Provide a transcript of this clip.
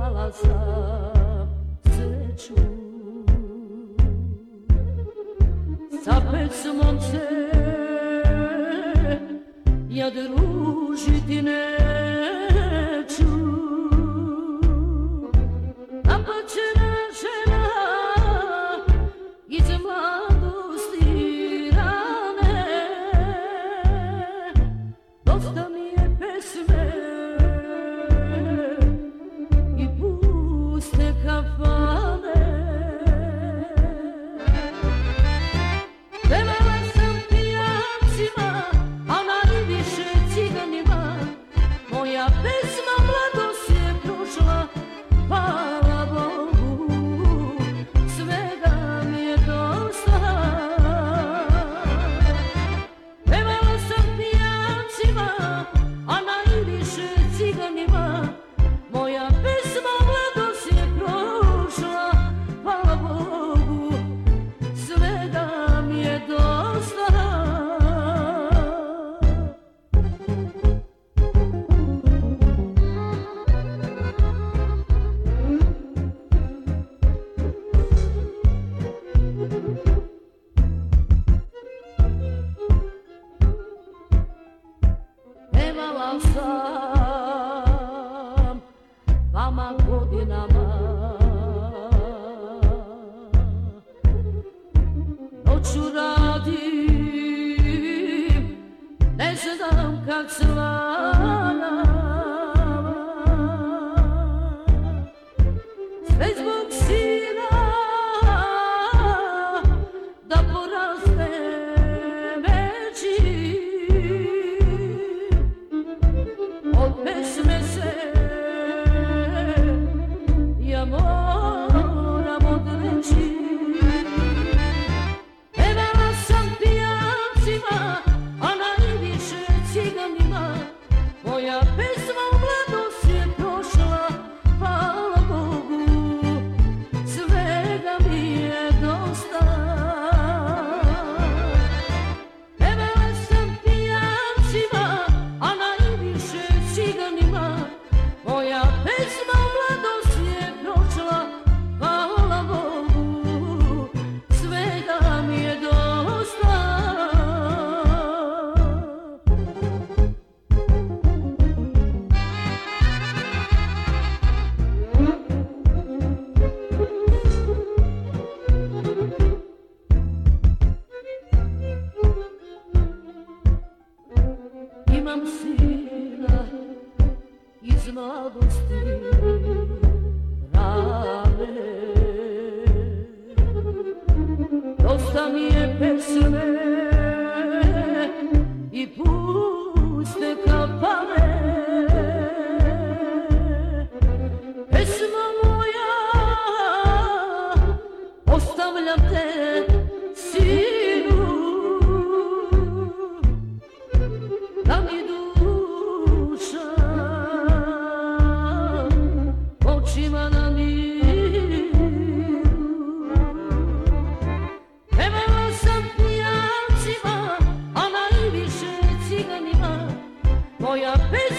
pevala sam sreću, sa pesmom se ja družiti neću. Napačena žena iz mladosti rane, dosta mi je pesme i puste kafane. Pevala sam pijancima, a najviše ciganima, moja pesma mladost je prošla, hvala Bogu, svega mi je dosta. Pevala sam pijancima, a najviše ciganima, moja pesma mladost je prošla, hvala Bogu, svega mi je dosta. Pevala sam vama godinama, noću radim, ne znam kak slana, sve zbog sina da poraste veći. Od pesme se ja moram odreći. Pevala sam pijancima, a najviše ciganima, moja pesma u mladost je prošla, hvala Bogu, svega mi je dosta. Pevala sam pijancima, a najviše ciganima, moja pesma u mladost je prošla, hvala Bogu, svega mi je dosta. Imam sina iz mladosti rane, dosta mi je pesme i puste kafane. Pesma moja, ostavljam te sinu, da mi duša očima na miru. Pevala sam pijancima, a najviše ciganima, moja pesma